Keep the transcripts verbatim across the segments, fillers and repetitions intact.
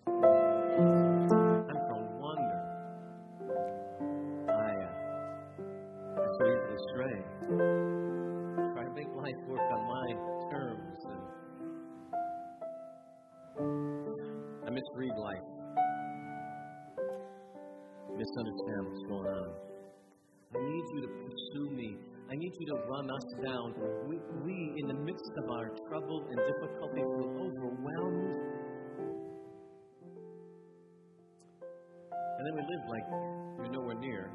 I'm prone to wander. I, uh, I so easily stray. Try to make life work on my terms, and I misread life. Misunderstand what's going on. I need you to pursue me. I need you to run us down. We, we in the midst of our trouble and difficulty, feel overwhelmed. And then we live like we're nowhere near.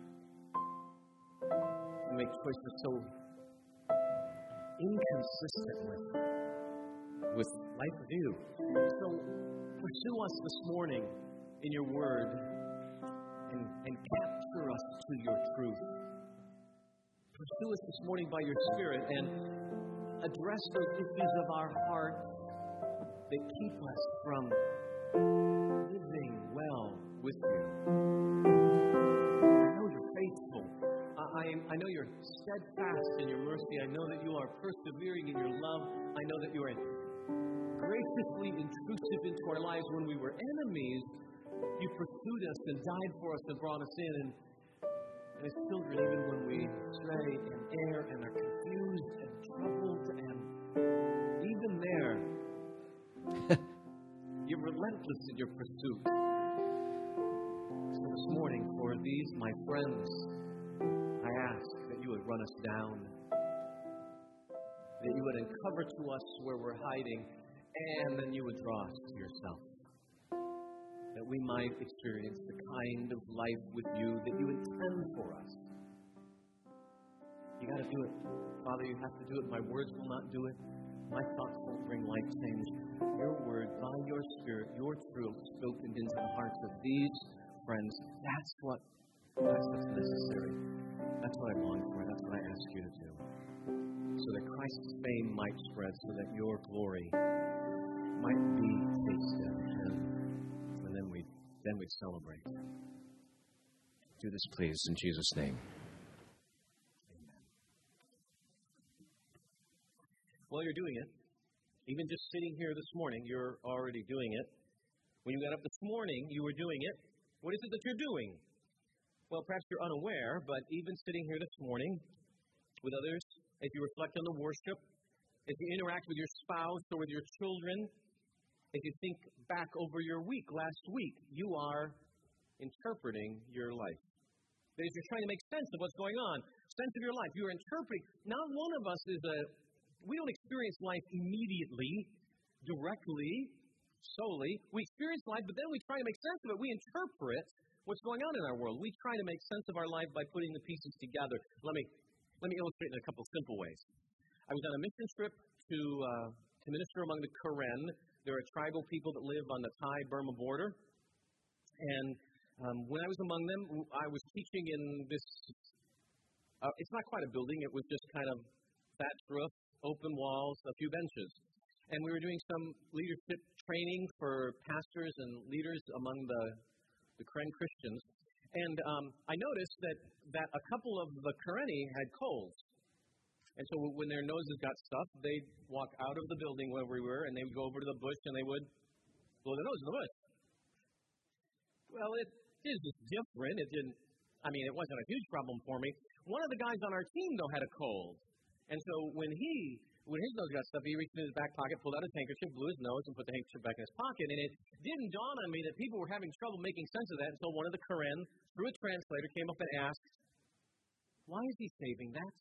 We make choices so inconsistent with, with life with you. So pursue us this morning in your word and, and capture us to your truth. Pursue us this morning by your Spirit and address those issues of our heart that keep us from living well with you. I know you're faithful. I, I know you're steadfast in your mercy. I know that you are persevering in your love. I know that you are graciously intrusive into our lives. When we were enemies, you pursued us and died for us and brought us in. And, and as children, even when we stray and err and are confused and troubled, and even there, you're relentless in your pursuit. So this morning, for these, my friends, I ask that you would run us down, that you would uncover to us where we're hiding, and then you would draw us to yourself, that we might experience the kind of life with you that you intend for us. You got to do it. Father, you have to do it. My words will not do it. My thoughts won't bring life change. Your word, by your Spirit, your truth spoken into the hearts of these friends, that's what that's what's necessary. That's what I long for. That's what I ask you to do. So that Christ's fame might spread, so that your glory might be tasted. And, and then we then we celebrate. Do this, please, in Jesus' name. Amen. Well, you're doing it. Even just sitting here this morning, you're already doing it. When you got up this morning, you were doing it. What is it that you're doing? Well, perhaps you're unaware, but even sitting here this morning with others, if you reflect on the worship, if you interact with your spouse or with your children, if you think back over your week, last week, you are interpreting your life. That is, you're trying to make sense of what's going on, sense of your life. You're interpreting. Not one of us is a, we don't experience life immediately, directly, solely. We experience life, but then we try to make sense of it. We interpret what's going on in our world. We try to make sense of our life by putting the pieces together. Let me let me illustrate in a couple simple ways. I was on a mission trip to uh, to minister among the Karen. They're a tribal people that live on the Thai-Burma border. And um, when I was among them, I was teaching in this, uh, it's not quite a building, it was just kind of thatched roof, open walls, a few benches. And we were doing some leadership training for pastors and leaders among the, the Karen Christians. And um, I noticed that, that a couple of the Kareni had colds. And so when their noses got stuffed, they'd walk out of the building where we were, and they would go over to the bush, and they would blow their nose in the bush. Well, it is just different. It didn't, I mean, it wasn't a huge problem for me. One of the guys on our team, though, had a cold. And so when he, when his nose got stuffed, he reached in his back pocket, pulled out his handkerchief, blew his nose, and put the handkerchief back in his pocket. And it didn't dawn on me that people were having trouble making sense of that until one of the Karen, through a translator, came up and asked, "Why is he saving that?"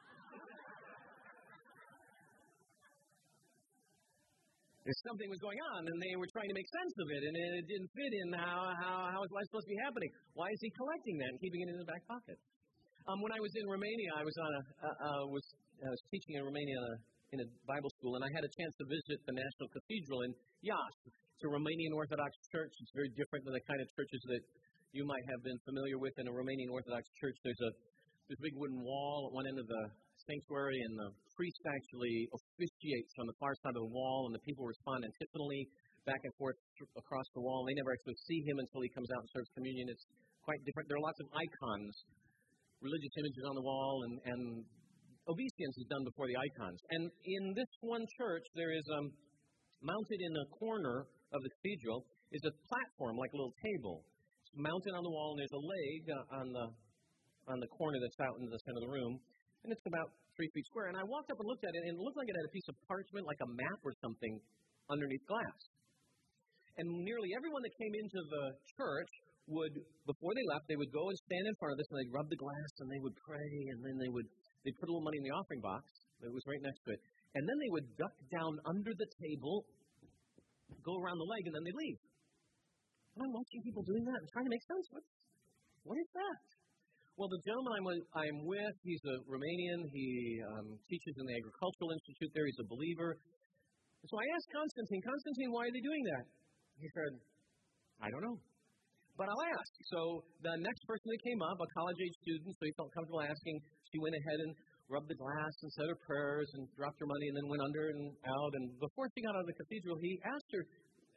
If something was going on, and they were trying to make sense of it, and it didn't fit in how how how is life supposed to be happening? Why is he collecting that and keeping it in his back pocket? Um, when I was in Romania, I was on a uh, uh, was I was teaching in Romania in a, in a Bible school, and I had a chance to visit the National Cathedral in Iași. It's a Romanian Orthodox church. It's very different than the kind of churches that you might have been familiar with in a Romanian Orthodox church. There's a there's a big wooden wall at one end of the sanctuary, and the priest actually officiates on the far side of the wall, and the people respond antiphonally back and forth across the wall. They never actually see him until he comes out and serves communion. It's quite different. There are lots of icons, religious images on the wall, and, and obeisance is done before the icons. And in this one church, there is um, mounted in a corner of the cathedral is a platform, like a little table. It's mounted on the wall, and there's a leg uh, on the on the corner that's out into the center of the room, and it's about three feet square. And I walked up and looked at it, and it looked like it had a piece of parchment, like a map or something, underneath glass. And nearly everyone that came into the church would, before they left, they would go and stand in front of this, and they'd rub the glass, and they would pray, and then they would they'd put a little money in the offering box that was right next to it. And then they would duck down under the table, go around the leg, and then they leave. And I'm watching people doing that and trying to make sense. What, what is that? Well, the gentleman I'm, I'm with, he's a Romanian. He um, teaches in the Agricultural Institute there. He's a believer. So I asked Constantine, Constantine, why are they doing that? He said, I don't know. But I'll ask. So the next person that came up, a college-age student, so he felt comfortable asking, she went ahead and rubbed the glass and said her prayers and dropped her money and then went under and out. And before she got out of the cathedral, he asked her,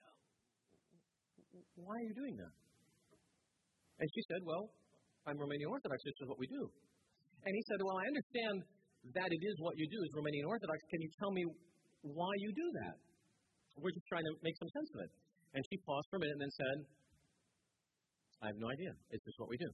why are you doing that? And she said, well, I'm Romanian Orthodox. This is what we do. And he said, well, I understand that it is what you do as Romanian Orthodox. Can you tell me why you do that? We're just trying to make some sense of it. And she paused for a minute and then said, I have no idea. It's just what we do.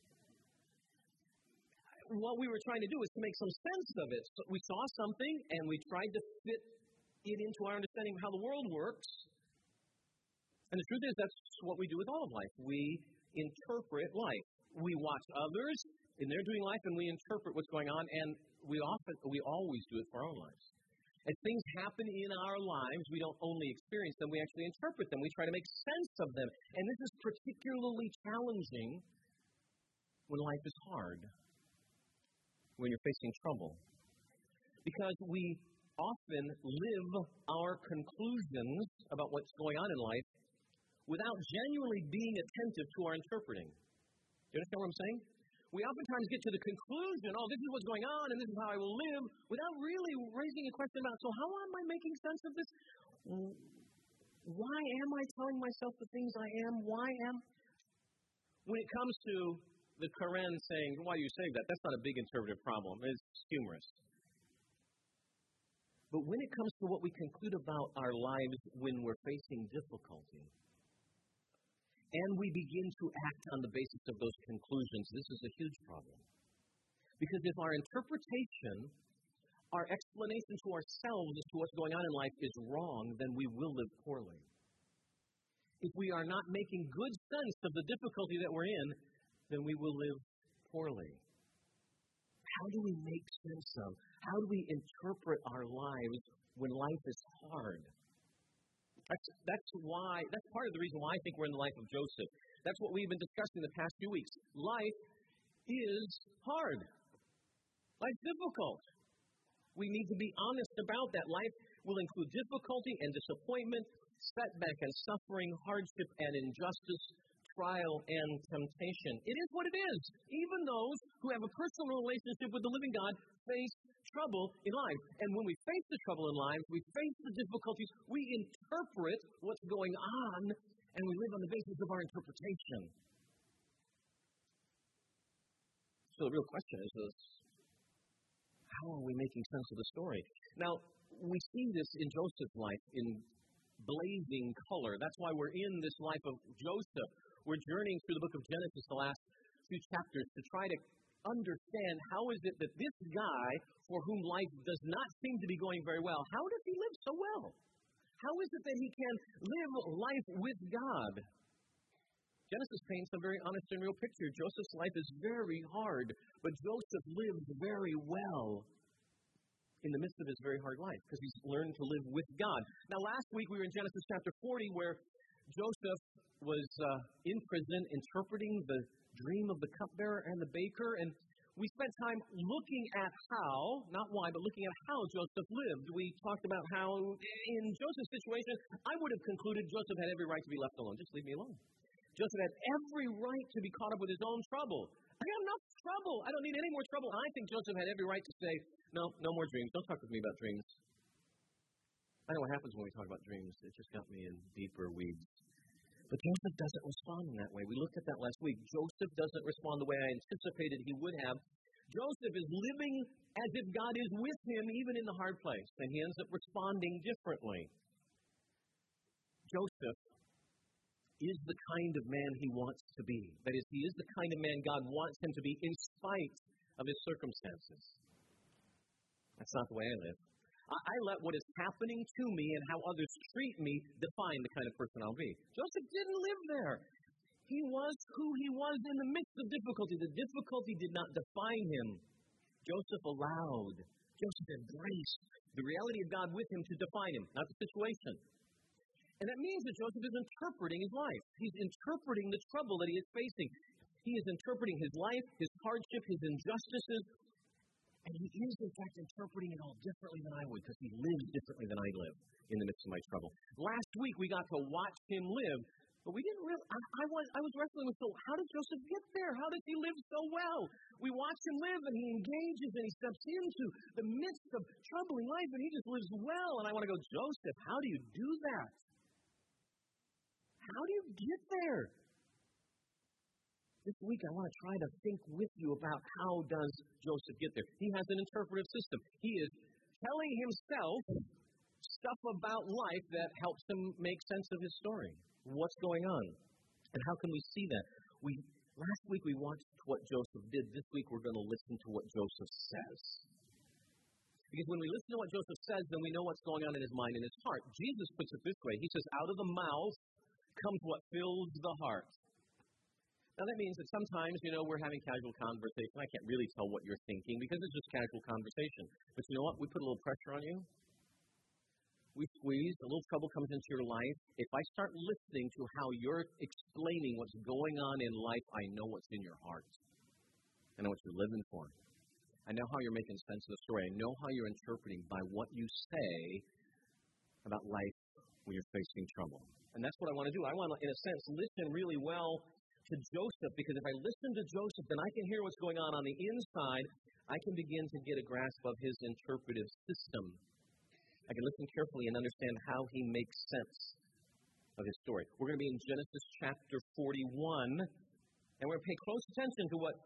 What we were trying to do is to make some sense of it. So we saw something and we tried to fit it into our understanding of how the world works. And the truth is, that's what we do with all of life. We interpret life. We watch others in their doing life, and we interpret what's going on, and we often, we always do it for our own lives. As things happen in our lives, we don't only experience them, we actually interpret them. We try to make sense of them. And this is particularly challenging when life is hard, when you're facing trouble. Because we often live our conclusions about what's going on in life without genuinely being attentive to our interpreting. Do you understand what I'm saying? We oftentimes get to the conclusion, oh, this is what's going on and this is how I will live, without really raising a question about, so how am I making sense of this? Why am I telling myself the things I am? Why am? When it comes to the Quran saying, why you say that, that's not a big interpretive problem. It's humorous. But when it comes to what we conclude about our lives when we're facing difficulty, and we begin to act on the basis of those conclusions, this is a huge problem. Because if our interpretation, our explanation to ourselves as to what's going on in life is wrong, then we will live poorly. If we are not making good sense of the difficulty that we're in, then we will live poorly. How do we make sense of? How do we interpret our lives when life is hard? That's, that's why, that's part of the reason why I think we're in the life of Joseph. That's what we've been discussing the past few weeks. Life is hard. Life's difficult. We need to be honest about that. Life will include difficulty and disappointment, setback and suffering, hardship and injustice, trial and temptation. It is what it is. Even those who have a personal relationship with the living God face trouble in life. And when we face the trouble in life, we face the difficulties, we interpret what's going on, and we live on the basis of our interpretation. So the real question is this: how are we making sense of the story? Now, we see this in Joseph's life in blazing color. That's why we're in this life of Joseph. We're journeying through the book of Genesis, the last few chapters, to try to understand how is it that this guy, for whom life does not seem to be going very well, how does he live so well? How is it that he can live life with God? Genesis paints a very honest and real picture. Joseph's life is very hard, but Joseph lives very well in the midst of his very hard life because he's learned to live with God. Now, last week we were in Genesis chapter forty where Joseph was uh, in prison interpreting the dream of the cupbearer and the baker, and we spent time looking at how, not why, but looking at how Joseph lived. We talked about how in Joseph's situation, I would have concluded Joseph had every right to be left alone. Just leave me alone. Joseph had every right to be caught up with his own trouble. I got enough trouble. I don't need any more trouble. And I think Joseph had every right to say, no, no more dreams. Don't talk with me about dreams. I know what happens when we talk about dreams. It just got me in deeper weeds. But Joseph doesn't respond in that way. We looked at that last week. Joseph doesn't respond the way I anticipated he would have. Joseph is living as if God is with him even in the hard place, and he ends up responding differently. Joseph is the kind of man he wants to be. That is, he is the kind of man God wants him to be in spite of his circumstances. That's not the way I live. I, I let what is happening to me and how others treat me define the kind of person I'll be. Joseph didn't live there. He was who he was in the midst of difficulty. The difficulty did not define him. Joseph allowed, Joseph embraced the reality of God with him to define him, not the situation. And that means that Joseph is interpreting his life. He's interpreting the trouble that he is facing. He is interpreting his life, his hardship, his injustices. And he is, in fact, interpreting it all differently than I would, because he lives differently than I live in the midst of my trouble. Last week, we got to watch him live, but we didn't really, I, I, was, I was wrestling with, so how did Joseph get there? How does he live so well? We watch him live, and he engages, and he steps into the midst of troubling life, and he just lives well. And I want to go, Joseph, how do you do that? How do you get there? This week I want to try to think with you about how does Joseph get there. He has an interpretive system. He is telling himself stuff about life that helps him make sense of his story. What's going on? And how can we see that? We last week we watched what Joseph did. This week we're going to listen to what Joseph says. Because when we listen to what Joseph says, then we know what's going on in his mind and his heart. Jesus puts it this way. He says, out of the mouth comes what fills the heart. Now that means that sometimes, you know, we're having casual conversation. I can't really tell what you're thinking because it's just casual conversation. But you know what? We put a little pressure on you. We squeeze. A little trouble comes into your life. If I start listening to how you're explaining what's going on in life, I know what's in your heart. I know what you're living for. I know how you're making sense of the story. I know how you're interpreting by what you say about life when you're facing trouble. And that's what I want to do. I want to, in a sense, listen really well to Joseph, because if I listen to Joseph, then I can hear what's going on on the inside. I can begin to get a grasp of his interpretive system. I can listen carefully and understand how he makes sense of his story. We're going to be in Genesis chapter forty-one, and we're going to pay close attention to what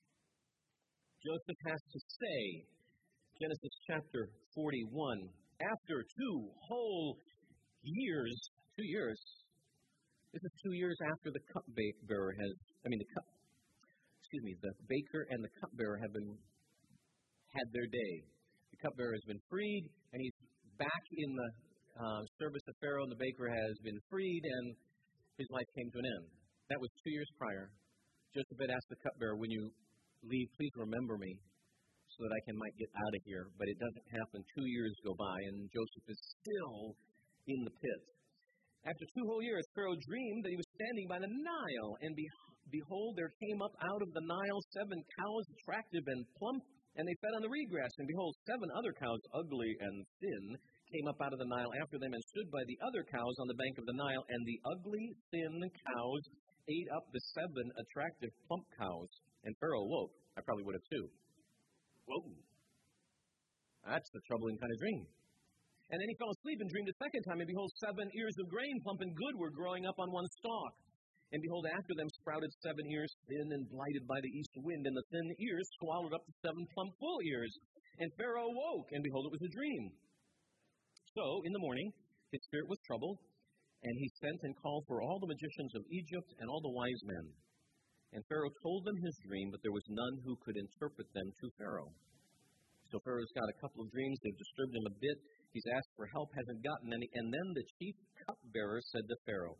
Joseph has to say. Genesis chapter forty-one. After two whole years, two years, this is two years after the cupbearer has, I mean, the cup, excuse me, the baker and the cupbearer have been, had their day. The cupbearer has been freed, and he's back in the uh, service of Pharaoh, and the baker has been freed, and his life came to an end. That was two years prior. Joseph had asked the cupbearer, when you leave, please remember me so that I can might get out of here. But it doesn't happen. Two years go by, and Joseph is still in the pit. After two whole years, Pharaoh dreamed that he was standing by the Nile, and be, behold, there came up out of the Nile seven cows, attractive and plump, and they fed on the reed grass. And behold, seven other cows, ugly and thin, came up out of the Nile after them, and stood by the other cows on the bank of the Nile. And the ugly, thin cows ate up the seven attractive, plump cows. And Pharaoh awoke. I probably would have too. Whoa. That's the troubling kind of dream. And then he fell asleep and dreamed a second time, and behold, seven ears of grain, plump and good, were growing up on one stalk. And behold, after them sprouted seven ears, thin and blighted by the east wind, and the thin ears swallowed up the seven plump full ears. And Pharaoh awoke, and behold, it was a dream. So, in the morning, his spirit was troubled, and he sent and called for all the magicians of Egypt and all the wise men. And Pharaoh told them his dream, but there was none who could interpret them to Pharaoh. So Pharaoh's got a couple of dreams. They've disturbed him a bit. He's asked for help, hasn't gotten any. And then the chief cupbearer said to Pharaoh,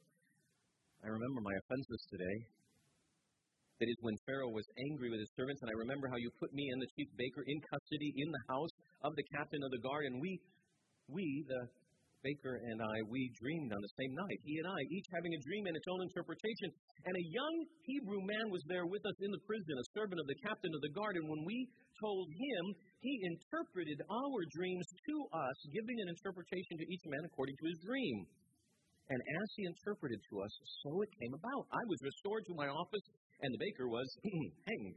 I remember my offenses today. That is, when Pharaoh was angry with his servants, and I remember how you put me and the chief baker in custody in the house of the captain of the guard, and we, we, the baker and I, we dreamed on the same night, he and I, each having a dream and its own interpretation. And a young Hebrew man was there with us in the prison, a servant of the captain of the guard. And when we told him, he interpreted our dreams to us, giving an interpretation to each man according to his dream. And as he interpreted to us, so it came about. I was restored to my office, and the baker was hanged.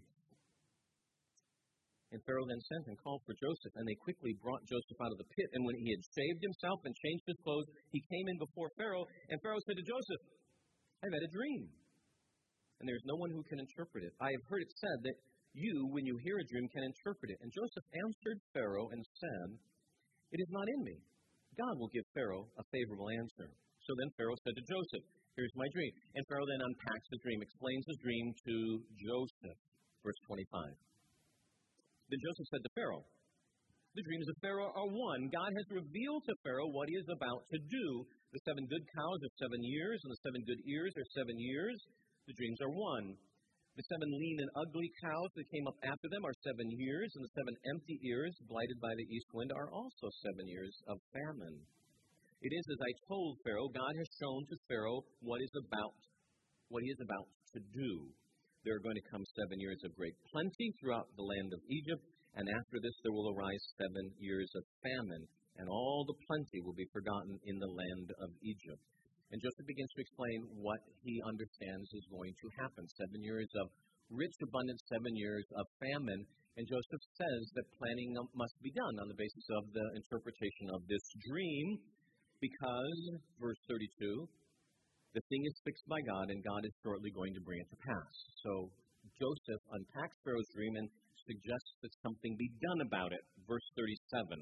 And Pharaoh then sent and called for Joseph, and they quickly brought Joseph out of the pit. And when he had shaved himself and changed his clothes, he came in before Pharaoh. And Pharaoh said to Joseph, I've had a dream, and there is no one who can interpret it. I have heard it said that you, when you hear a dream, can interpret it. And Joseph answered Pharaoh and said, It is not in me. God will give Pharaoh a favorable answer. So then Pharaoh said to Joseph, here's my dream. And Pharaoh then unpacks the dream, explains his dream to Joseph. Verse twenty-five. Then Joseph said to Pharaoh, the dreams of Pharaoh are one. God has revealed to Pharaoh what he is about to do. The seven good cows are seven years, and the seven good ears are seven years. The dreams are one. The seven lean and ugly cows that came up after them are seven years, and the seven empty ears, blighted by the east wind, are also seven years of famine. It is as I told Pharaoh, God has shown to Pharaoh what is about, what he is about to do. There are going to come seven years of great plenty throughout the land of Egypt, and after this there will arise seven years of famine, and all the plenty will be forgotten in the land of Egypt. And Joseph begins to explain what he understands is going to happen. Seven years of rich abundance, seven years of famine. And Joseph says that planning must be done on the basis of the interpretation of this dream, because, verse thirty-two, the thing is fixed by God, and God is shortly going to bring it to pass. So Joseph unpacks Pharaoh's dream and suggests that something be done about it. Verse thirty-seven.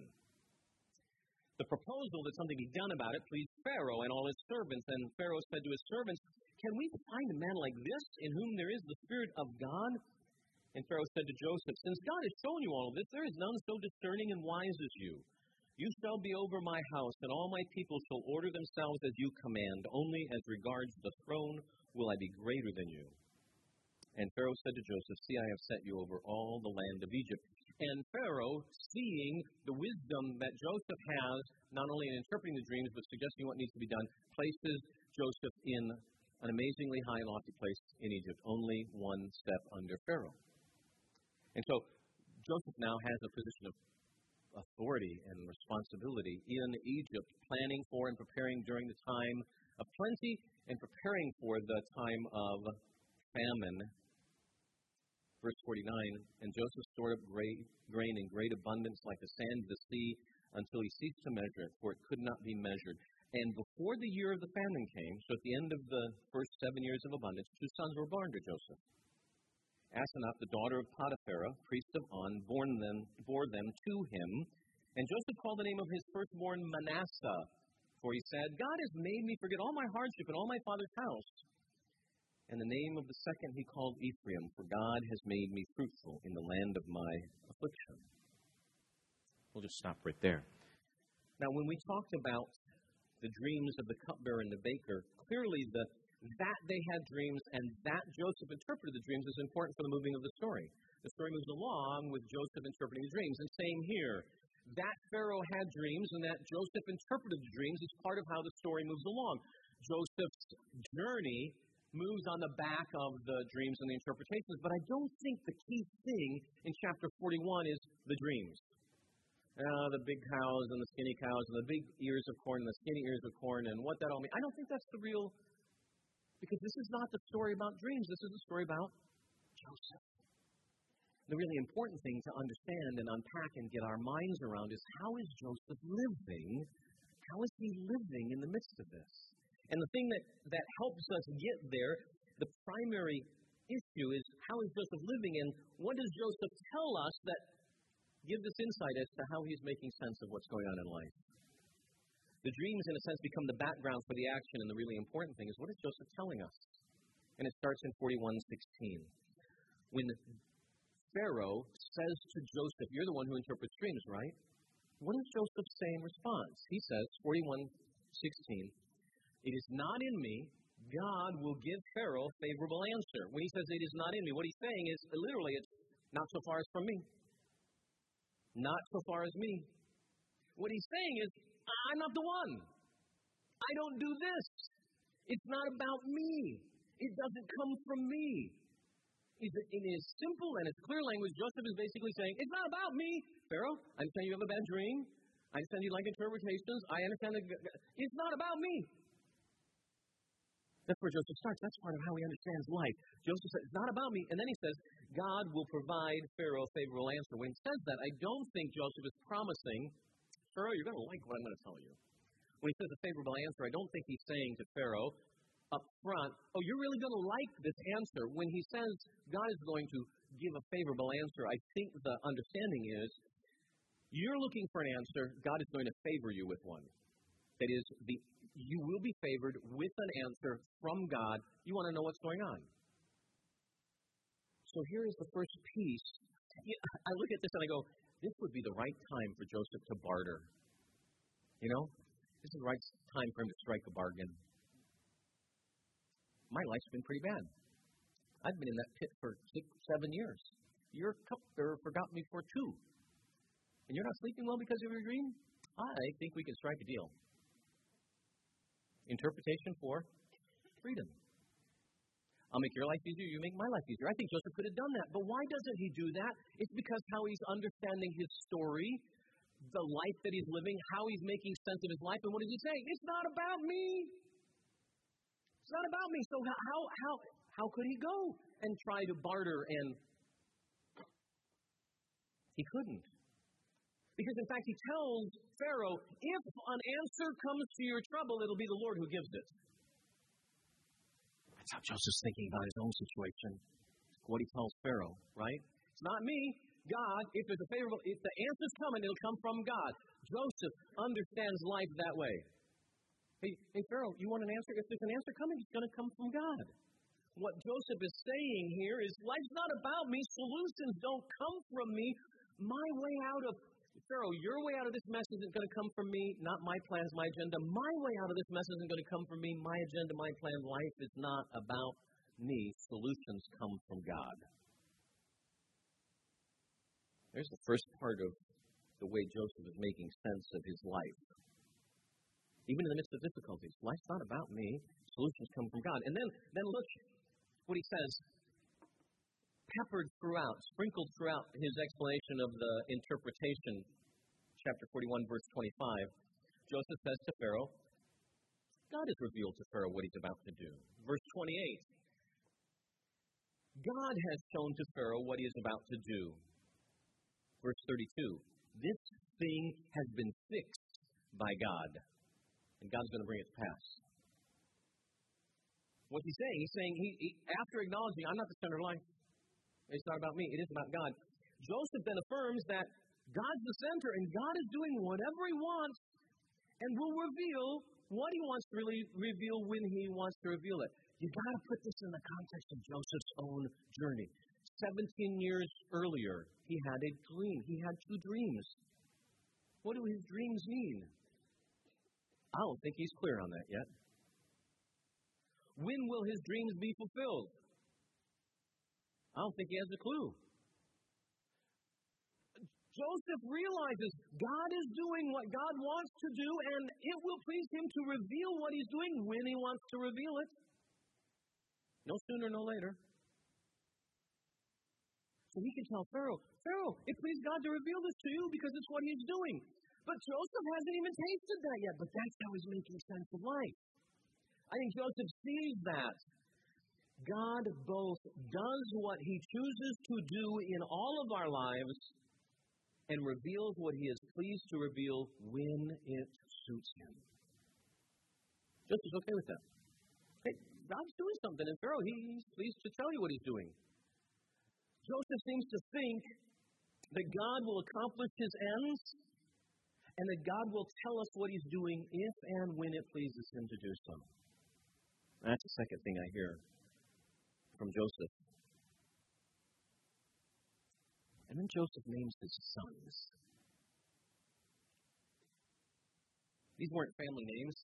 The proposal that something be done about it pleased Pharaoh and all his servants. And Pharaoh said to his servants, can we find a man like this in whom there is the Spirit of God? And Pharaoh said to Joseph, since God has shown you all of this, there is none so discerning and wise as you. You shall be over my house, and all my people shall order themselves as you command. Only as regards the throne will I be greater than you. And Pharaoh said to Joseph, see, I have set you over all the land of Egypt. And Pharaoh, seeing the wisdom that Joseph has, not only in interpreting the dreams, but suggesting what needs to be done, places Joseph in an amazingly high, lofty place in Egypt, only one step under Pharaoh. And so Joseph now has a position of authority and responsibility in Egypt, planning for and preparing during the time of plenty and preparing for the time of famine. Verse forty-nine, and Joseph stored up great grain in great abundance like the sand of the sea until he ceased to measure it, for it could not be measured. And before the year of the famine came, so at the end of the first seven years of abundance, two sons were born to Joseph. Asenath, the daughter of Potiphera, priest of On, bore them, bore them to him. And Joseph called the name of his firstborn Manasseh, for he said, God has made me forget all my hardship and all my father's house. And the name of the second he called Ephraim, for God has made me fruitful in the land of my affliction. We'll just stop right there. Now, when we talked about the dreams of the cupbearer and the baker, clearly the that they had dreams and that Joseph interpreted the dreams is important for the moving of the story. The story moves along with Joseph interpreting the dreams. And same here. That Pharaoh had dreams and that Joseph interpreted the dreams is part of how the story moves along. Joseph's journey moves on the back of the dreams and the interpretations, but I don't think the key thing in chapter forty-one is the dreams. Uh, the big cows and the skinny cows and the big ears of corn and the skinny ears of corn and what that all means. I don't think that's the real, because this is not the story about dreams. This is the story about Joseph. The really important thing to understand and unpack and get our minds around is, how is Joseph living? How is he living in the midst of this? And the thing that, that helps us get there, the primary issue is, how is Joseph living, and what does Joseph tell us that give this insight as to how he's making sense of what's going on in life? The dreams, in a sense, become the background for the action, and the really important thing is, what is Joseph telling us? And it starts in forty-one sixteen. When Pharaoh says to Joseph, you're the one who interprets dreams, right? What does Joseph say in response? He says, forty-one sixteen, it is not in me. God will give Pharaoh a favorable answer. When he says it is not in me, what he's saying is, literally, it's not so far as from me. Not so far as me. What he's saying is, I'm not the one. I don't do this. It's not about me. It doesn't come from me. In his simple and his clear language, Joseph is basically saying, it's not about me. Pharaoh, I understand you have a bad dream. I understand you like interpretations. I understand that it's not about me. That's where Joseph starts. That's part of how he understands life. Joseph says, it's not about me. And then he says, God will provide Pharaoh a favorable answer. When he says that, I don't think Joseph is promising, Pharaoh, you're going to like what I'm going to tell you. When he says a favorable answer, I don't think he's saying to Pharaoh up front, oh, you're really going to like this answer. When he says God is going to give a favorable answer, I think the understanding is, you're looking for an answer, God is going to favor you with one. That is, the you will be favored with an answer from God. You want to know what's going on. So here is the first piece. I look at this and I go, this would be the right time for Joseph to barter. You know, this is the right time for him to strike a bargain. My life's been pretty bad. I've been in that pit for six, seven years. Your cupbearer forgot me for two. And you're not sleeping well because of your dream? I think we can strike a deal. Interpretation for freedom. I'll make your life easier, you make my life easier. I think Joseph could have done that. But why doesn't he do that? It's because how he's understanding his story, the life that he's living, how he's making sense of his life. And what is he saying? It's not about me. It's not about me. So how how how could he go and try to barter? And he couldn't. Because in fact he tells Pharaoh, if an answer comes to your trouble, it'll be the Lord who gives it. That's how Joseph's thinking about his own situation. What he tells Pharaoh, right? It's not me, God. If there's a favorable, if the answer's coming, it'll come from God. Joseph understands life that way. Hey, hey Pharaoh, you want an answer? If there's an answer coming, it's going to come from God. What Joseph is saying here is, life's not about me. Solutions don't come from me. My way out of Pharaoh, your way out of this mess isn't going to come from me, not my plans, my agenda. My way out of this mess isn't going to come from me, my agenda, my plan. Life is not about me. Solutions come from God. There's the first part of the way Joseph is making sense of his life. Even in the midst of difficulties, life's not about me. Solutions come from God. And then, then look what he says. Peppered throughout, sprinkled throughout his explanation of the interpretation, chapter forty-one, verse twenty-five, Joseph says to Pharaoh, God has revealed to Pharaoh what he's about to do. Verse twenty-eight, God has shown to Pharaoh what he is about to do. Verse thirty-two, this thing has been fixed by God, and God's going to bring it to pass. What's he saying? He's saying, he, he after acknowledging, I'm not the center of life. It's not about me. It is about God. Joseph then affirms that God's the center and God is doing whatever he wants and will reveal what he wants to really reveal when he wants to reveal it. You've got to put this in the context of Joseph's own journey. Seventeen years earlier, he had a dream. He had two dreams. What do his dreams mean? I don't think he's clear on that yet. When will his dreams be fulfilled? I don't think he has a clue. Joseph realizes God is doing what God wants to do, and it will please him to reveal what he's doing when he wants to reveal it. No sooner, no later. So he can tell Pharaoh, Pharaoh, it pleased God to reveal this to you because it's what he's doing. But Joseph hasn't even tasted that yet, but that's how he's making sense of life. I think Joseph sees that. God both does what he chooses to do in all of our lives and reveals what he is pleased to reveal when it suits him. Joseph's okay with that. Hey, God's doing something in Pharaoh. He's pleased to tell you what he's doing. Joseph seems to think that God will accomplish his ends and that God will tell us what he's doing if and when it pleases him to do so. That's the second thing I hear from Joseph. And then Joseph names his sons. These weren't family names.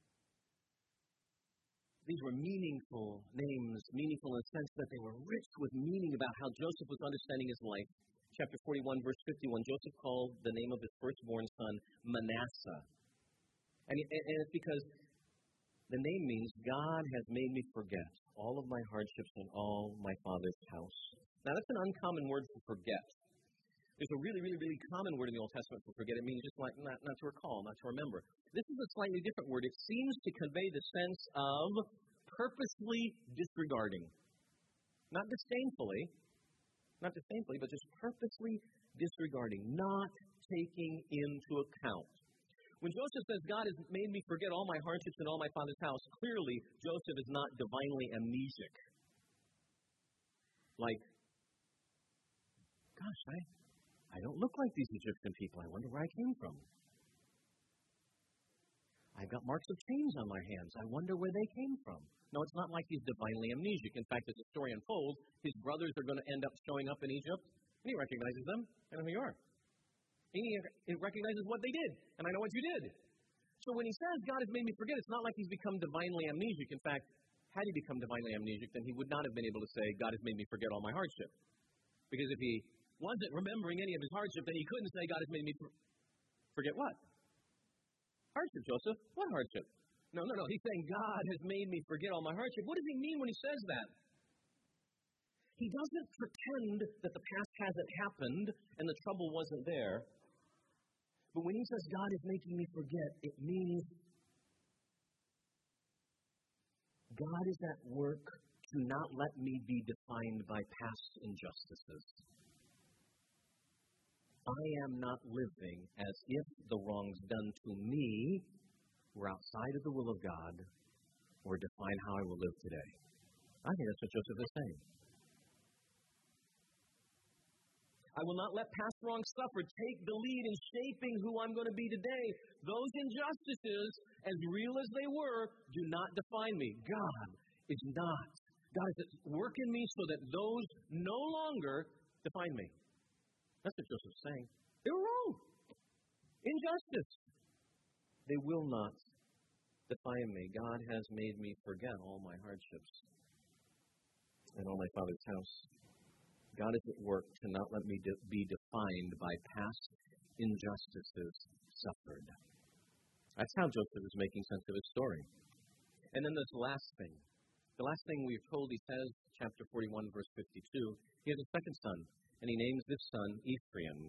These were meaningful names, meaningful in the sense that they were rich with meaning about how Joseph was understanding his life. Chapter forty-one, verse fifty-one, Joseph called the name of his firstborn son Manasseh. And, and it's because the name means God has made me forget all of my hardships and all my father's house. Now, that's an uncommon word for forget. There's a really, really, really common word in the Old Testament for forget. It means just like not, not to recall, not to remember. This is a slightly different word. It seems to convey the sense of purposely disregarding. Not disdainfully, not disdainfully, but just purposely disregarding, not taking into account. When Joseph says, God has made me forget all my hardships and all my father's house, clearly Joseph is not divinely amnesic. Like, gosh, I, I don't look like these Egyptian people. I wonder where I came from. I've got marks of chains on my hands. I wonder where they came from. No, it's not like he's divinely amnesic. In fact, as the story unfolds, his brothers are going to end up showing up in Egypt, and he recognizes them. I know who you are. And he, he recognizes what they did, and I know what you did. So when he says God has made me forget, it's not like he's become divinely amnesic. In fact, had he become divinely amnesic, then he would not have been able to say, God has made me forget all my hardship. Because if he wasn't remembering any of his hardship, then he couldn't say, God has made me for- forget what? Hardship, Joseph. What hardship? No, no, no. He's saying, God has made me forget all my hardship. What does he mean when he says that? He doesn't pretend that the past hasn't happened and the trouble wasn't there. But when he says, God is making me forget, it means God is at work to not let me be defined by past injustices. I am not living as if the wrongs done to me were outside of the will of God or define how I will live today. I think that's what Joseph is saying. I will not let past wrongs suffer take the lead in shaping who I'm going to be today. Those injustices, as real as they were, do not define me. God is not. God is at work in me so that those no longer define me. That's what Joseph's saying. They were wrong. Injustice. They will not define me. God has made me forget all my hardships and all my father's house. God is at work to not let me de- be defined by past injustices suffered. That's how Joseph is making sense of his story. And then this last thing. The last thing we're told, he says, chapter forty-one, verse fifty-two, he has a second son. And he names this son Ephraim.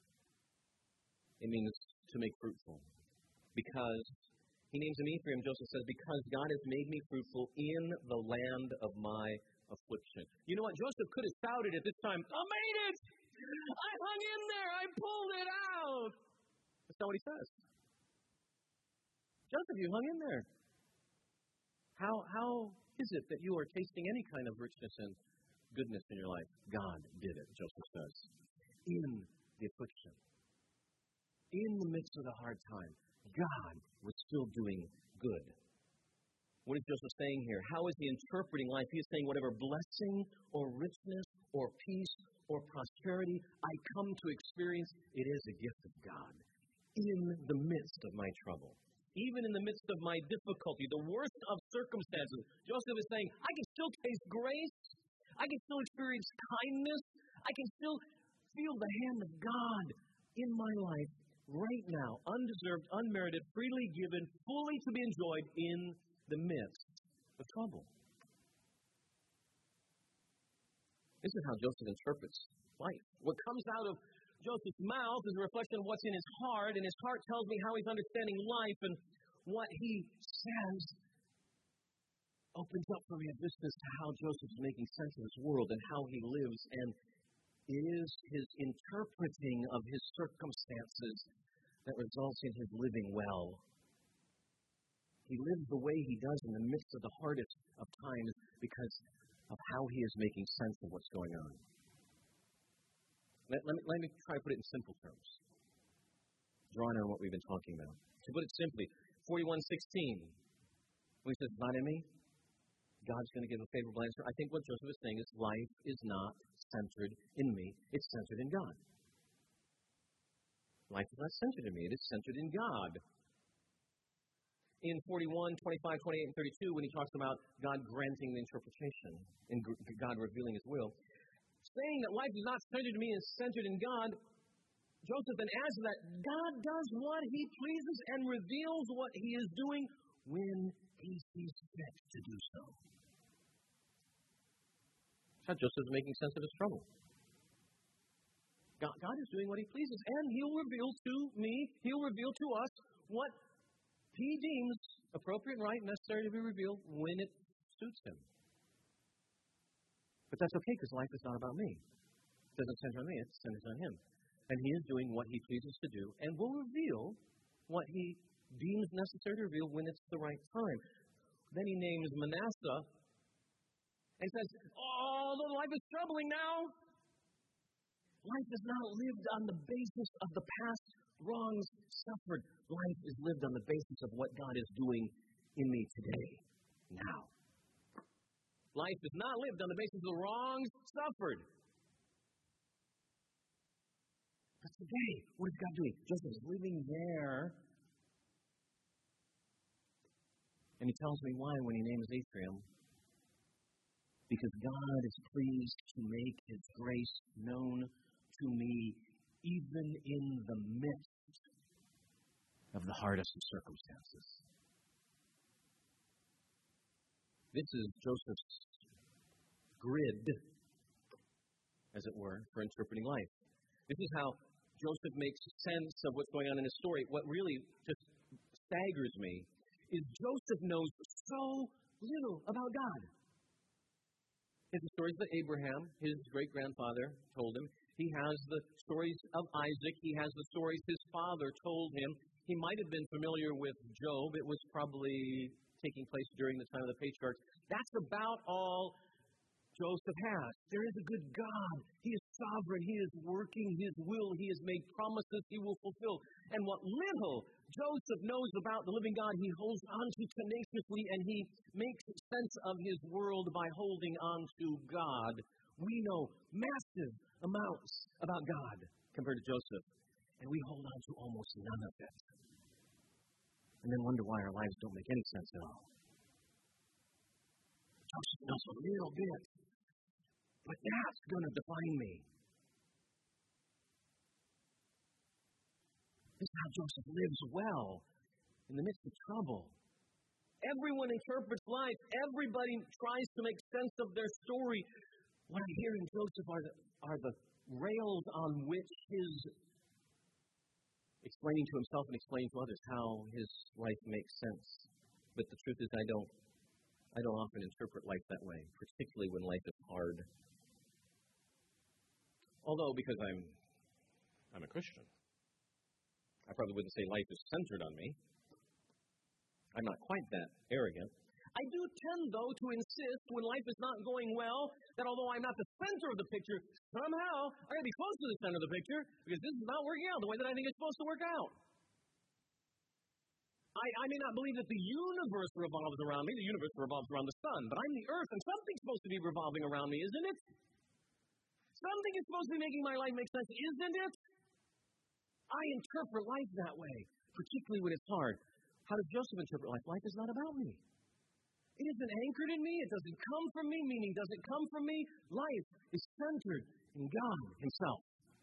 It means to make fruitful. Because, he names him Ephraim, Joseph says, because God has made me fruitful in the land of my affliction. You know what? Joseph could have shouted at this time, I made it! I hung in there! I pulled it out! That's not what he says. Joseph, you hung in there. How, how is it that you are tasting any kind of richness and goodness in your life? God did it, Joseph says. In the affliction. In the midst of the hard time, God was still doing good. What is Joseph saying here? How is he interpreting life? He is saying whatever blessing or richness or peace or prosperity I come to experience, it is a gift of God. In the midst of my trouble. Even in the midst of my difficulty, the worst of circumstances, Joseph is saying, I can still taste grace. I can still experience kindness. I can still feel the hand of God in my life right now, undeserved, unmerited, freely given, fully to be enjoyed in the midst of trouble. This is how Joseph interprets life. What comes out of Joseph's mouth is a reflection of what's in his heart, and his heart tells me how he's understanding life, and what he says opens up for me a vista to how Joseph's making sense of his world and how he lives, and it is his interpreting of his circumstances that results in his living well. He lives the way he does in the midst of the hardest of times because of how he is making sense of what's going on. Let, let, me, let me try to put it in simple terms, drawing on what we've been talking about. To put it simply, forty-one sixteen, when he says, not in me, God's going to give a favorable answer. I think what Joseph is saying is life is not centered in me. It's centered in God. Life is not centered in me. It is centered in God. In forty-one, twenty-five, twenty-eight, and thirty-two, when he talks about God granting the interpretation and God revealing his will, saying that life is not centered in me, it's centered in God, Joseph then adds to that, God does what he pleases and reveals what he is doing when he sees fit to do so. That's how Joseph is making sense of his trouble. God, God is doing what he pleases, and he'll reveal to me, he'll reveal to us what he deems appropriate, right, necessary to be revealed when it suits him. But that's okay, because life is not about me. It doesn't center on me, it centers on him. And he is doing what he pleases to do, and will reveal what he deems necessary to reveal when it's the right time. Then he names Manasseh, and says, although life is troubling now, life is not lived on the basis of the past wrongs suffered. Life is lived on the basis of what God is doing in me today, now. Life is not lived on the basis of the wrongs suffered. But today, what is God doing? Joseph is living there. And he tells me why when he names Ephraim. Because God is pleased to make His grace known to me even in the midst of the hardest of circumstances. This is Joseph's grid, as it were, for interpreting life. This is how Joseph makes sense of what's going on in his story. What really just staggers me is Joseph knows so little about God. He has the stories that Abraham, his great-grandfather, told him. He has the stories of Isaac. He has the stories his father told him. He might have been familiar with Job. It was probably taking place during the time of the patriarchs. That's about all Joseph has. There is a good God. He is sovereign. He is working His will. He has made promises He will fulfill. And what little Joseph knows about the living God, he holds on to tenaciously, and he makes sense of his world by holding on to God. We know massive amounts about God compared to Joseph, and we hold on to almost none of it. And then wonder why our lives don't make any sense at all. Joseph knows a little bit, but that's going to define me. This is how Joseph lives well in the midst of trouble. Everyone interprets life. Everybody tries to make sense of their story. What I hear in Joseph are the, are the rails on which his explaining to himself and explaining to others how his life makes sense. But the truth is I don't, I don't often interpret life that way, particularly when life is hard. Although, because I'm, I'm a Christian, I probably wouldn't say life is centered on me. I'm not quite that arrogant. I do tend, though, to insist when life is not going well that although I'm not the center of the picture, somehow I got to be close to the center of the picture because this is not working out the way that I think it's supposed to work out. I, I may not believe that the universe revolves around me. The universe revolves around the sun, but I'm the earth, and something's supposed to be revolving around me, isn't it? Something is supposed to be making my life make sense, isn't it? I interpret life that way, particularly when it's hard. How does Joseph interpret life? Life is not about me. It isn't anchored in me. It doesn't come from me, meaning doesn't come from me. Life is centered in God Himself.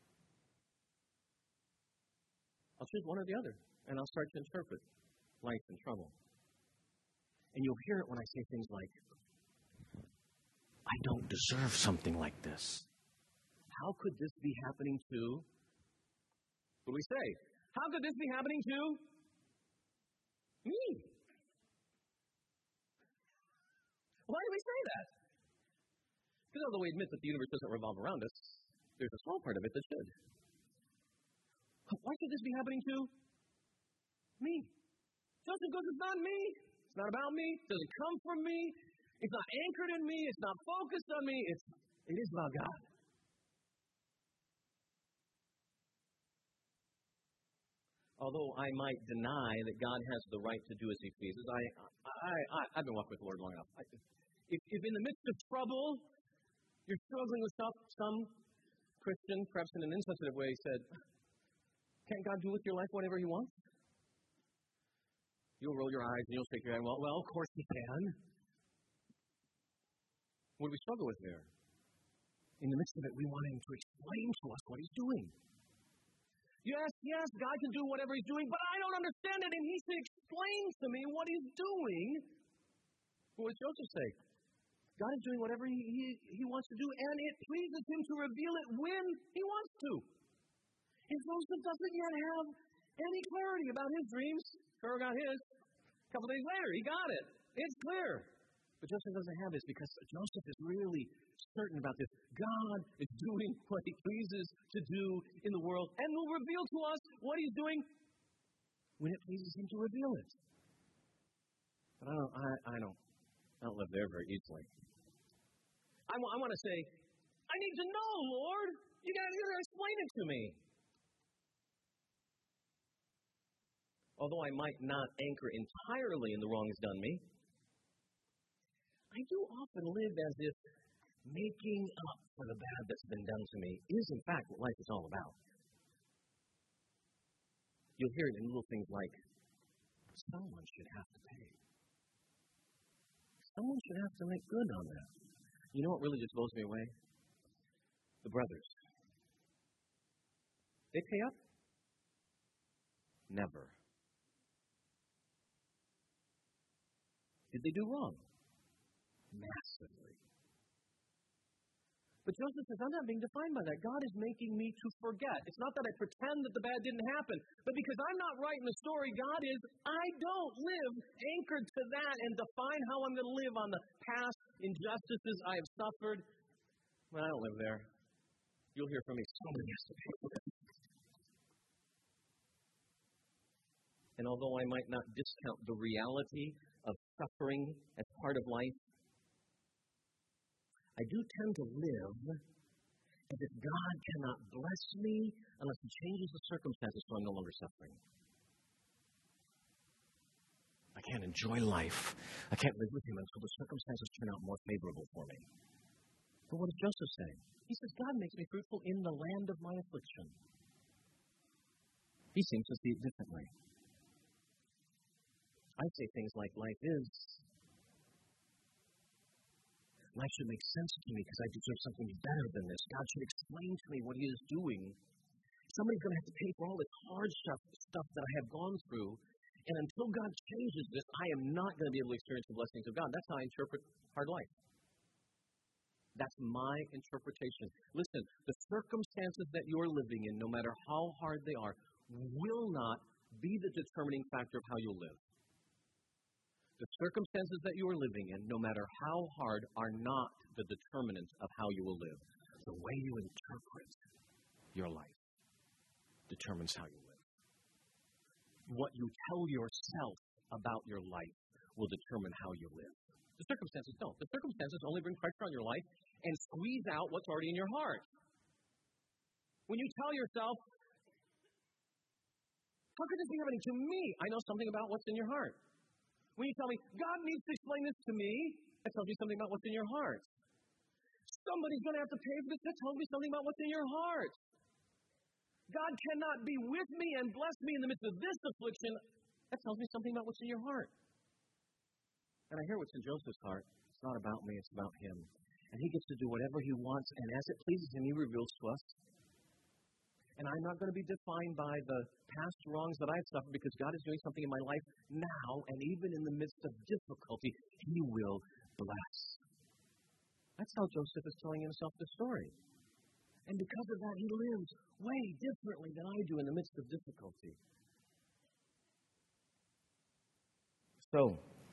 I'll choose one or the other, and I'll start to interpret life in trouble. And you'll hear it when I say things like, I don't deserve something like this. How could this be happening to? What do we say? How could this be happening to me? Why do we say that? Because although we admit that the universe doesn't revolve around us, there's a small part of it that should. Why should this be happening to me? Joseph goes, it's not me. It's not about me. It doesn't come from me. It's not anchored in me. It's not focused on me. It's, it is about God. Although I might deny that God has the right to do as He pleases, I, I, I, I've been walking with the Lord long enough. I, if, if in the midst of trouble, you're struggling with stuff, some Christian, perhaps in an insensitive way, said, can't God do with your life whatever He wants? You'll roll your eyes and you'll shake your head. Well, well, of course He can. What do we struggle with there? In the midst of it, we want Him to explain to us what He's doing. Yes, yes, God can do whatever He's doing, but I don't understand it, and He should explain to me what He's doing. What does Joseph say? God is doing whatever he, he, he wants to do, and it pleases Him to reveal it when He wants to. And Joseph doesn't yet have any clarity about his dreams. Pharaoh got his. A couple days later, he got it. It's clear. But Joseph doesn't have this because Joseph is really certain about this. God is doing what He pleases to do in the world and will reveal to us what He's doing when it pleases Him to reveal it. But I don't, I, I don't, I don't live there very easily. I, w- I want to say, I need to know, Lord. You got to explain it to me. although I might not anchor entirely in the wrongs done me, I do often live as if making up for the bad that's been done to me is, in fact, what life is all about. You'll hear it in little things like, someone should have to pay. Someone should have to make good on that. You know what really just blows me away? The brothers. They pay up? Never. Did they do wrong? Massively. But Joseph says, I'm not being defined by that. God is making me to forget. It's not that I pretend that the bad didn't happen, but because I'm not writing the story, God is, I don't live anchored to that and define how I'm going to live on the past injustices I have suffered. Well, I don't live there. You'll hear from me. Somebody has to pay for this. And although I might not discount the reality of suffering as part of life, I do tend to live as if God cannot bless me unless He changes the circumstances so I'm no longer suffering. I can't enjoy life. I can't live with Him until the circumstances turn out more favorable for me. But what does Joseph say? He says, God makes me fruitful in the land of my affliction. He seems to see it differently. I say things like, life is. Life should make sense to me because I deserve something better than this. God should explain to me what He is doing. Somebody's going to have to pay for all this hard stuff, stuff that I have gone through. And until God changes this, I am not going to be able to experience the blessings of God. That's how I interpret hard life. That's my interpretation. Listen, the circumstances that you're living in, no matter how hard they are, will not be the determining factor of how you'll live. The circumstances that you are living in, no matter how hard, are not the determinant of how you will live. The way you interpret your life determines how you live. What you tell yourself about your life will determine how you live. The circumstances don't. The circumstances only bring pressure on your life and squeeze out what's already in your heart. When you tell yourself, how could this be happening to me? I know something about what's in your heart. When you tell me, God needs to explain this to me, that tells me something about what's in your heart. Somebody's going to have to pay for this, that tells me something about what's in your heart. God cannot be with me and bless me in the midst of this affliction, that tells me something about what's in your heart. And I hear what's in Joseph's heart. It's not about me, it's about him. And he gets to do whatever he wants, and as it pleases him, he reveals to us. And I'm not going to be defined by the past wrongs that I've suffered because God is doing something in my life now, and even in the midst of difficulty, He will bless. That's how Joseph is telling himself the story. And because of that, he lives way differently than I do in the midst of difficulty. So,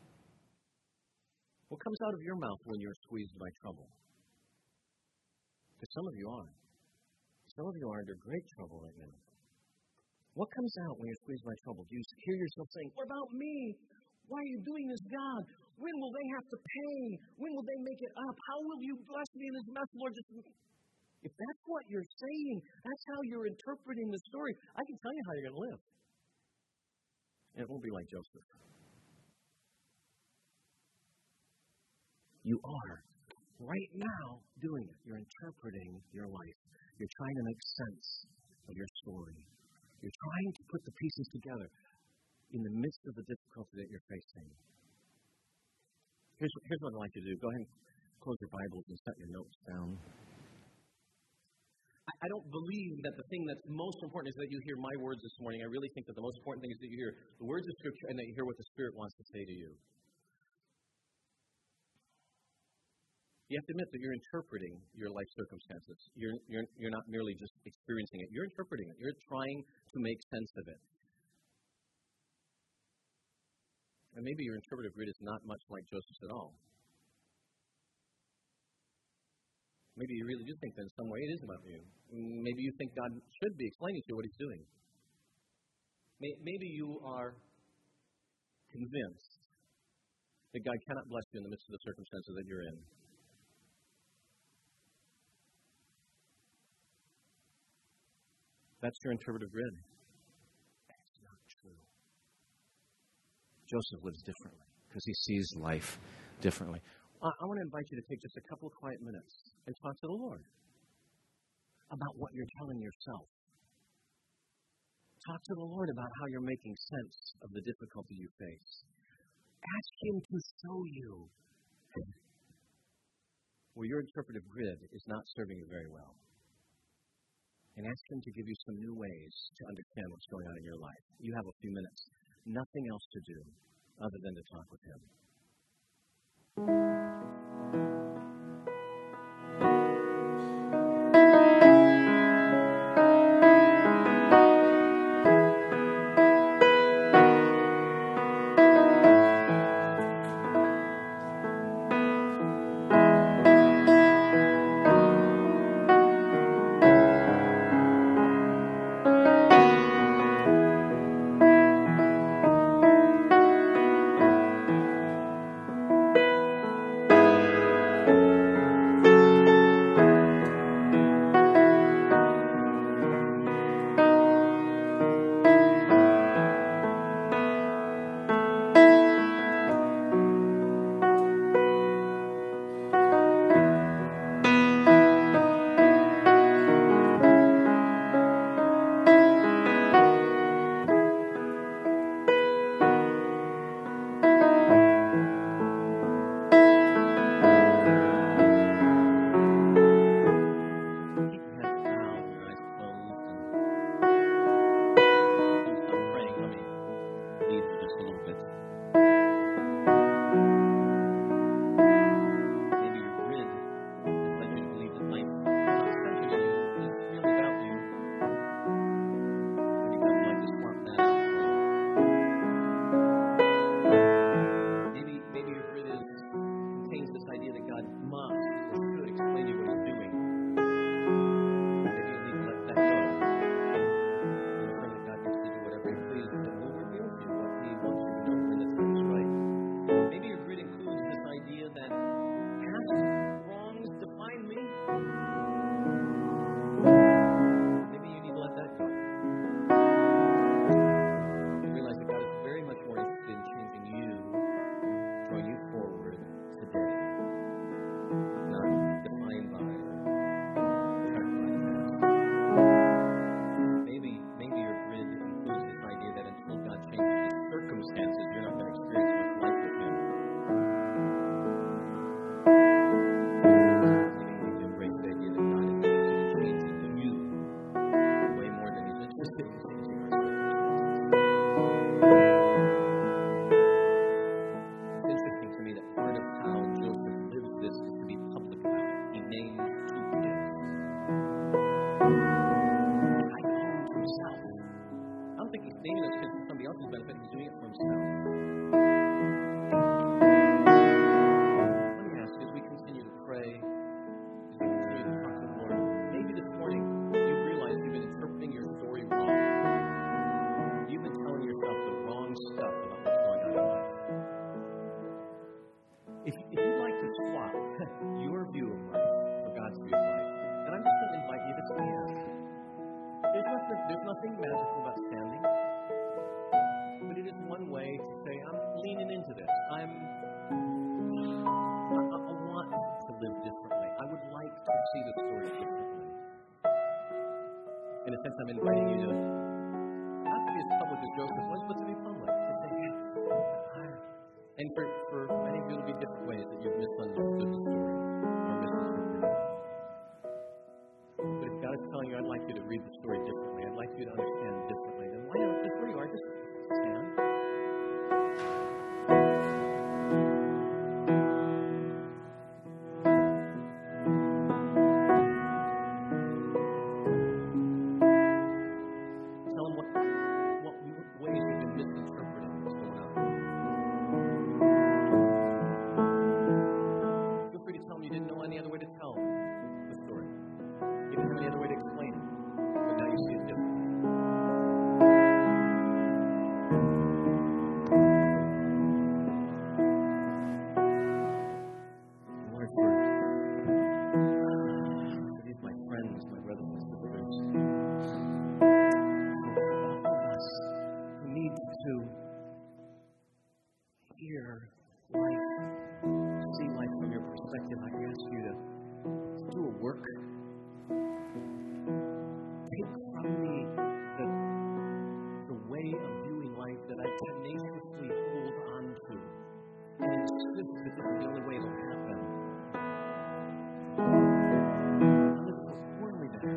what comes out of your mouth when you're squeezed by trouble? Because some of you are. Some of you are under great trouble right now. What comes out when you're squeezed by trouble? Do you hear yourself saying, what about me? Why are you doing this, God? When will they have to pay? When will they make it up? How will you bless me in this mess, Lord? Just... If that's what you're saying, that's how you're interpreting the story, I can tell you how you're going to live. And it won't be like Joseph. You are right now doing it. You're interpreting your life. You're trying to make sense of your story. You're trying to put the pieces together in the midst of the difficulty that you're facing. Here's, here's what I'd like you to do. Go ahead and close your Bibles and set your notes down. I, I don't believe that the thing that's most important is that you hear my words this morning. I really think that the most important thing is that you hear the words of Scripture and that you hear what the Spirit wants to say to you. You have to admit that you're interpreting your life circumstances. You're, you're, you're not merely just experiencing it. You're interpreting it. You're trying to make sense of it. And maybe your interpretive grid is not much like Joseph's at all. Maybe you really do think that in some way it is about you. Maybe you think God should be explaining to you what He's doing. Maybe you are convinced that God cannot bless you in the midst of the circumstances that you're in. That's your interpretive grid. That's not true. Joseph lives differently because he sees life differently. I, I want to invite you to take just a couple of quiet minutes and talk to the Lord about what you're telling yourself. Talk to the Lord about how you're making sense of the difficulty you face. Ask Him to show you where your interpretive grid is not serving you very well. And ask Him to give you some new ways to understand what's going on in your life. You have a few minutes. Nothing else to do other than to talk with Him. I'm inviting you to not to be as public as Joseph was, but to be public. To say, yeah. And for, for many of you, it'll be different ways that you've misunderstood the story or misinterpreted it. But if God is telling you, I'd like you to read the story differently, I'd like you to understand differently, then why not? Just where you are, just stand. perspective, I ask you to do a work. Take from me the, the way of viewing life that I tenaciously hold on to and insist that this is the only way it'll happen. I live poorly there.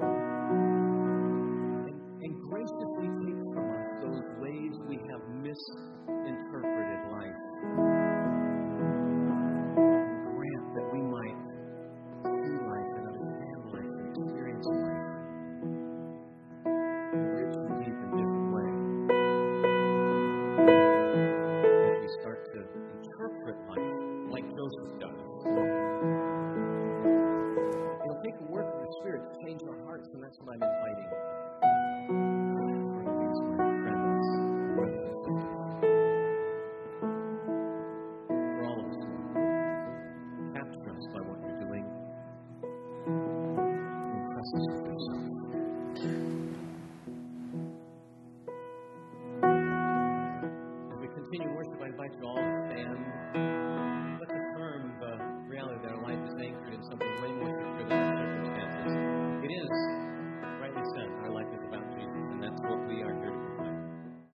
And, and graciously take from us those ways we have misinterpreted life. Grant that we might see life and understand life and experience life in rich and deep and different ways. As we start to interpret life like Joseph does. It'll take the work of the Spirit to change our hearts, and that's what I'm inviting. For all of us, capture us by what you're doing. Impress us with yourself.